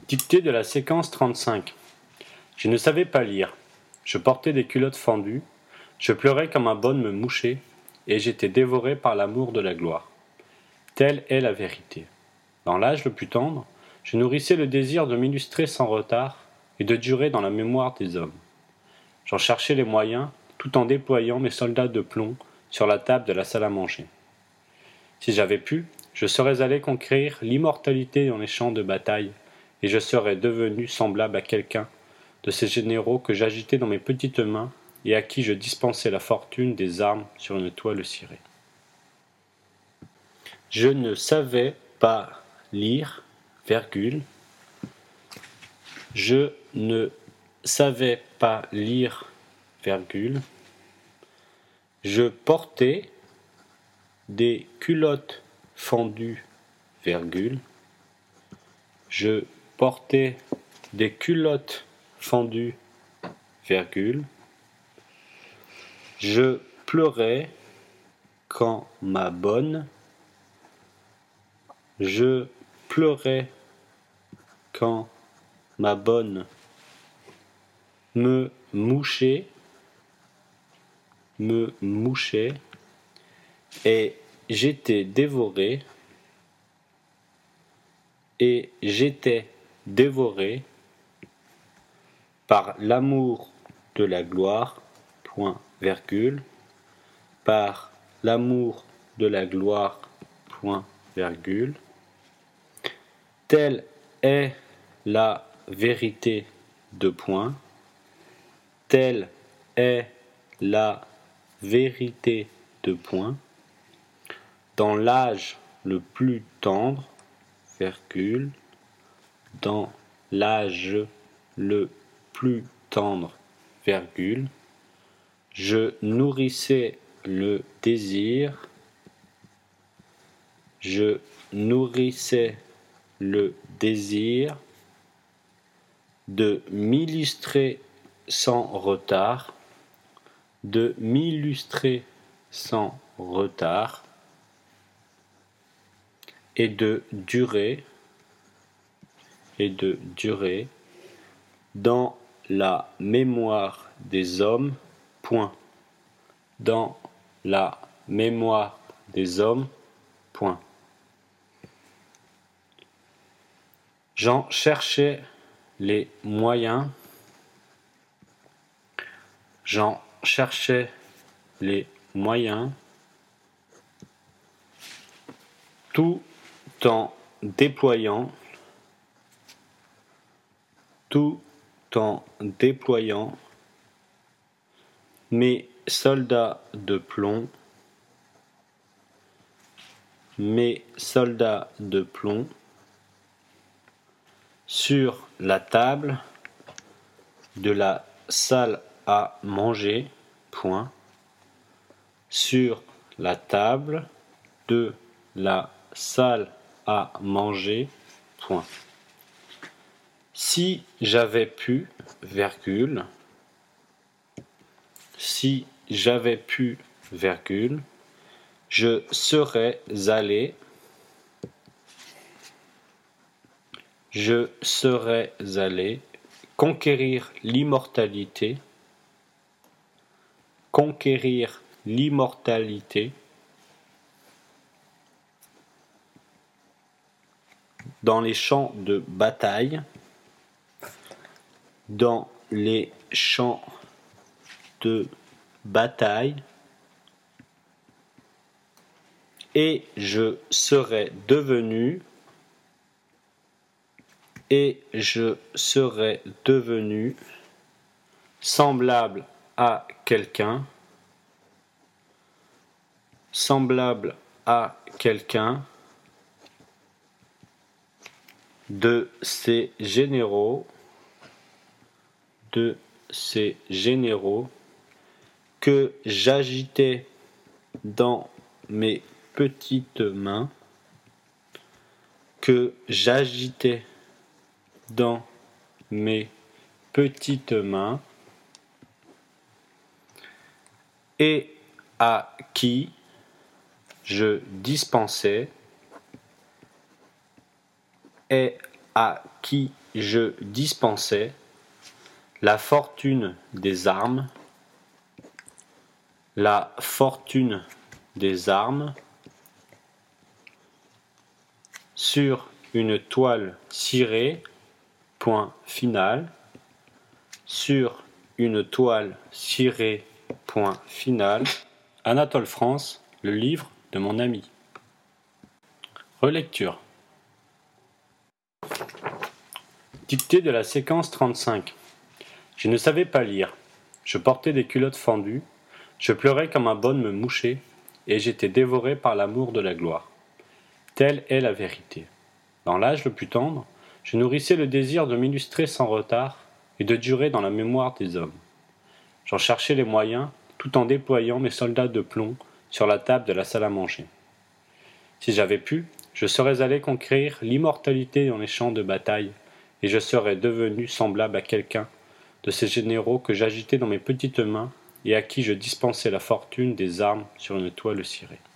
Dictée de la séquence 35. Je ne savais pas lire. Je portais des culottes fendues. Je pleurais quand ma bonne me mouchait, et j'étais dévoré par l'amour de la gloire. Telle est la vérité. Dans l'âge le plus tendre, je nourrissais le désir de m'illustrer sans retard et de durer dans la mémoire des hommes. J'en cherchais les moyens, tout en déployant mes soldats de plomb sur la table de la salle à manger. Si j'avais pu, je serais allé conquérir l'immortalité dans les champs de bataille, et je serais devenu semblable à quelqu'un de ces généraux que j'agitais dans mes petites mains et à qui je dispensais la fortune des armes sur une toile cirée. Je ne savais pas lire, virgule. Je ne savais pas lire, virgule. Je portais des culottes fendues, virgule. Je portais des culottes fendues, virgule. Je pleurais quand ma bonne. Je pleurais quand ma bonne me mouchait, et j'étais dévoré, par l'amour de la gloire, point, virgule, par l'amour de la gloire, point, virgule. Telle est la vérité, deux points. Telle est la vérité, deux points. Dans l'âge le plus tendre, virgule, dans l'âge le plus tendre, virgule, je nourrissais le désir, de m'illustrer sans retard, et de durer dans la mémoire des hommes, point. Dans la mémoire des hommes, point. J'en cherchais les moyens, tout en déployant mes soldats de plomb sur la table de la salle à manger, point. Sur la table de la salle à manger, point. Si j'avais pu, virgule, je serais allé conquérir l'immortalité dans les champs de bataille, et je serais devenu semblable à quelqu'un de ces généraux que j'agitais dans mes petites mains, et à qui je dispensais je dispensais la fortune des armes, la fortune des armes sur une toile cirée, point final, sur une toile cirée, point final. Anatole France, le livre de mon ami. Relecture. Dictée de la séquence 35. Je ne savais pas lire. Je portais des culottes fendues. Je pleurais quand ma bonne me mouchait, et j'étais dévoré par l'amour de la gloire. Telle est la vérité. Dans l'âge le plus tendre, je nourrissais le désir de m'illustrer sans retard et de durer dans la mémoire des hommes. J'en cherchais les moyens, tout en déployant mes soldats de plomb sur la table de la salle à manger. Si j'avais pu, je serais allé conquérir l'immortalité dans les champs de bataille, et je serais devenu semblable à quelqu'un de ces généraux que j'agitais dans mes petites mains et à qui je dispensais la fortune des armes sur une toile cirée.